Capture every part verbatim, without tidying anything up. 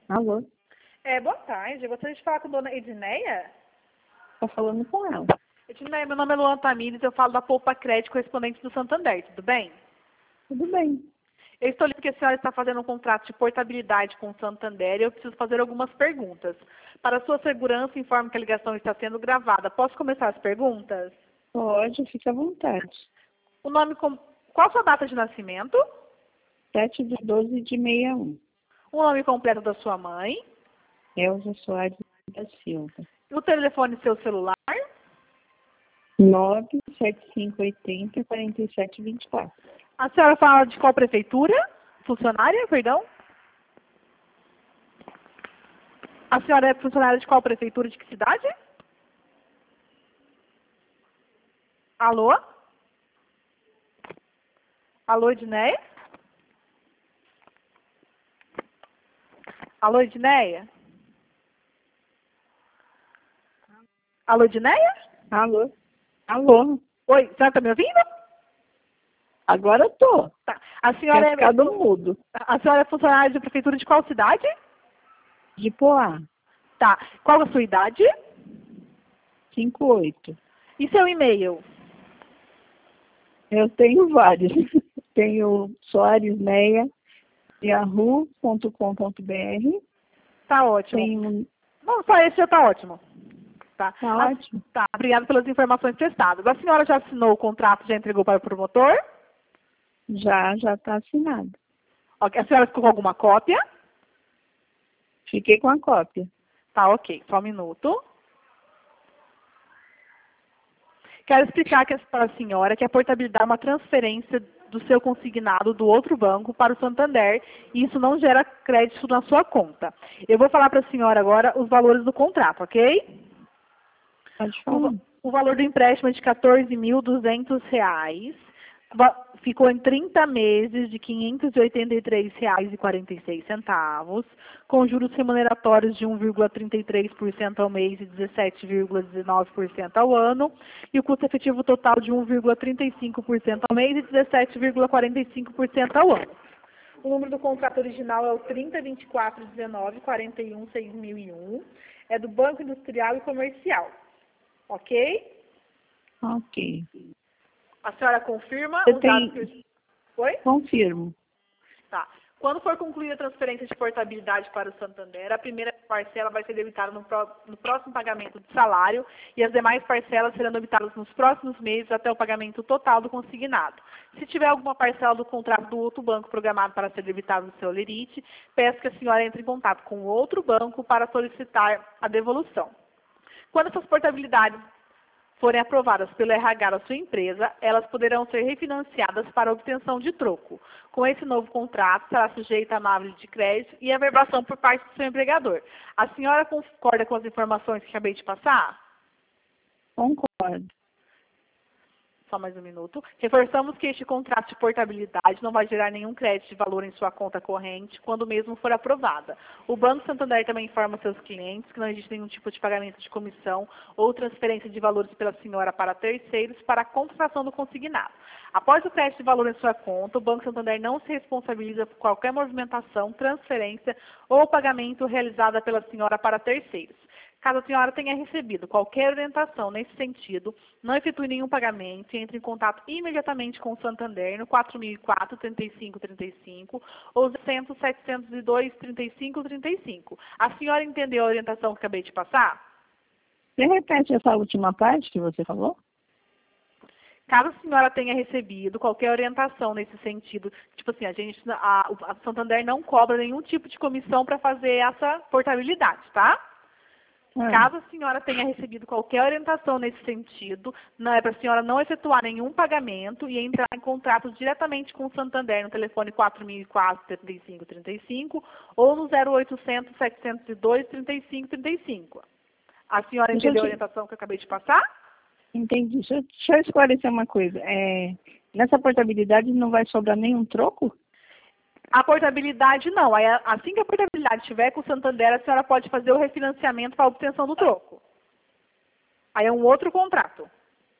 Alô? É, boa tarde. Eu gostaria de falar com a dona Edneia. Tô falando com ela. Edneia, meu nome é Luana Tamires, eu falo da Poupa Crédito correspondente do Santander, tudo bem? Tudo bem. Eu estou ligando porque a senhora está fazendo um contrato de portabilidade com o Santander e eu preciso fazer algumas perguntas. Para sua segurança, informe que a ligação está sendo gravada. Posso começar as perguntas? Pode, fica à vontade. O nome com... Qual a sua data de nascimento? sete de doze de sessenta e um. O nome completo da sua mãe? Elza Soares da Silva. O telefone do seu celular? nove sete cinco oito zero, quatro sete dois quatro. A senhora fala de qual prefeitura? Funcionária, perdão? A senhora é funcionária de qual prefeitura, de que cidade? Alô? Alô, Edneia? Alô, Edneia? Alô, Edneia? Alô? Alô? Oi, a senhora está me ouvindo? Agora eu tô. Tá. A senhora Tinha é, ficado mudo. a senhora é funcionária de prefeitura de qual cidade? De Poá. Tá. Qual a sua idade? cinquenta e oito. E seu e-mail? Eu tenho vários. Tenho soaresneia, yahoo ponto com ponto br. Tá ótimo. Tenho... Não, só esse já tá ótimo. Tá. Tá A- ótimo. tá. Obrigada pelas informações prestadas. A senhora já assinou o contrato, já entregou para o promotor? Já, já está assinado. Ok. A senhora ficou com alguma cópia? Fiquei com a cópia. Tá, ok. Só um minuto. Quero explicar que, para a senhora que a portabilidade é uma transferência do seu consignado do outro banco para o Santander e isso não gera crédito na sua conta. Eu vou falar para a senhora agora os valores do contrato, ok? Pode O, falar. va- o valor do empréstimo é de quatorze mil e duzentos reais. Va- Ficou em trinta meses de quinhentos e oitenta e três reais e quarenta e seis centavos, com juros remuneratórios de um vírgula trinta e três por cento ao mês e dezessete vírgula dezenove por cento ao ano, e o custo efetivo total de um vírgula trinta e cinco por cento ao mês e dezessete vírgula quarenta e cinco por cento ao ano. O número do contrato original é o trinta, vinte e quatro, dezenove, quarenta e um, seis mil e um. É do Banco Industrial e Comercial. Ok? Ok. A senhora confirma Você os dados tem... que... Oi? Confirmo. Tá. Quando for concluída a transferência de portabilidade para o Santander, a primeira parcela vai ser debitada no, pró- no próximo pagamento de salário e as demais parcelas serão debitadas nos próximos meses até o pagamento total do consignado. Se tiver alguma parcela do contrato do outro banco programado para ser debitado no seu lerite, peço que a senhora entre em contato com o outro banco para solicitar a devolução. Quando essas portabilidades forem aprovadas pelo R H da sua empresa, elas poderão ser refinanciadas para obtenção de troco. Com esse novo contrato, será sujeita a análise de crédito e a verbação por parte do seu empregador. A senhora concorda com as informações que acabei de passar? Concordo. Só mais um minuto. Reforçamos que este contrato de portabilidade não vai gerar nenhum crédito de valor em sua conta corrente quando o mesmo for aprovada. O Banco Santander também informa seus clientes que não existe nenhum tipo de pagamento de comissão ou transferência de valores pela senhora para terceiros para a contratação do consignado. Após o crédito de valor em sua conta, o Banco Santander não se responsabiliza por qualquer movimentação, transferência ou pagamento realizada pela senhora para terceiros. Caso a senhora tenha recebido qualquer orientação nesse sentido, não efetue nenhum pagamento e entre em contato imediatamente com o Santander no quatro mil e quatro, trinta e cinco, trinta e cinco ou zero zero, setecentos e dois, trinta e cinco, trinta e cinco. A senhora entendeu a orientação que acabei de passar? Você repete essa última parte que você falou? Caso a senhora tenha recebido qualquer orientação nesse sentido, tipo assim, a gente, a, a Santander não cobra nenhum tipo de comissão para fazer essa portabilidade, tá? Ah, Caso a senhora tenha recebido qualquer orientação nesse sentido, não é para a senhora não efetuar nenhum pagamento e entrar em contrato diretamente com o Santander no telefone quatro mil e quatro, trinta e cinco, trinta e cinco ou no zero oitocentos, setecentos e dois, trinta e cinco, trinta e cinco. A senhora deixa eu entendeu a te... orientação que eu acabei de passar? Entendi. Deixa eu, deixa eu esclarecer uma coisa. É... Nessa portabilidade não vai sobrar nenhum troco? A portabilidade não. Aí, assim que a portabilidade estiver com o Santander, a senhora pode fazer o refinanciamento para a obtenção do troco. Aí é um outro contrato.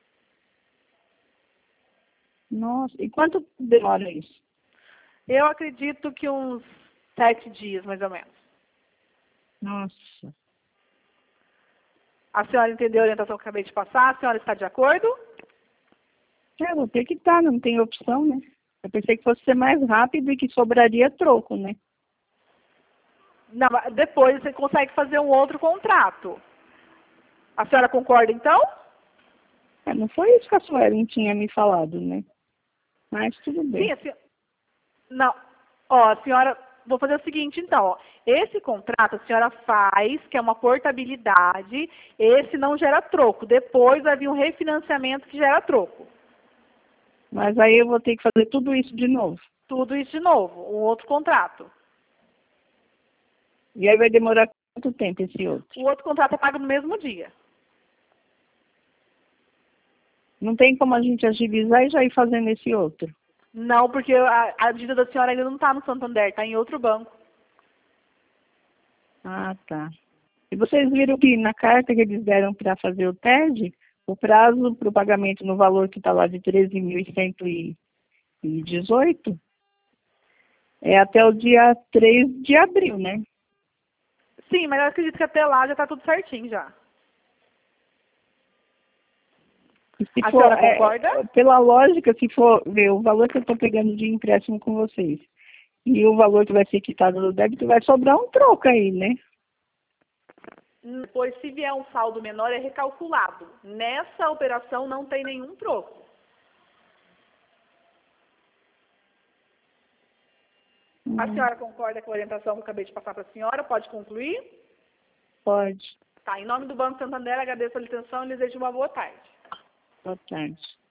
Nossa, e quanto demora isso? Eu acredito que uns sete dias, mais ou menos. Nossa. A senhora entendeu a orientação que eu acabei de passar? A senhora está de acordo? É, vou ter que estar, não tem opção, né? Eu pensei que fosse ser mais rápido e que sobraria troco, né? Não, mas depois você consegue fazer um outro contrato. A senhora concorda, então? É, não foi isso que a Suelen tinha me falado, né? Mas tudo bem. Sim, a senhora... Não. Ó, a senhora... Vou fazer o seguinte, então. Ó. Esse contrato a senhora faz, que é uma portabilidade. Esse não gera troco. Depois vai vir um refinanciamento que gera troco. Mas aí eu vou ter que fazer tudo isso de novo. Tudo isso de novo. Um outro contrato. E aí vai demorar quanto tempo esse outro? O outro contrato é pago no mesmo dia. Não tem como a gente agilizar e já ir fazendo esse outro? Não, porque a, a dívida da senhora ainda não está no Santander, está em outro banco. Ah, tá. E vocês viram que na carta que eles deram para fazer o T E D, o prazo para o pagamento no valor que está lá de treze mil cento e dezoito é até o dia três de abril, né? Sim, mas eu acredito que até lá já está tudo certinho já. E se A for, senhora é, concorda? pela lógica, se for ver o valor que eu estou pegando de empréstimo com vocês e o valor que vai ser quitado do débito, vai sobrar um troco aí, né? Pois se vier um saldo menor é recalculado. Nessa operação não tem nenhum troco. Hum, A senhora concorda com a orientação que eu acabei de passar para a senhora? Pode concluir? pode. Tá, em nome do Banco Santander, agradeço a atenção e lhe desejo uma boa tarde. Boa tarde.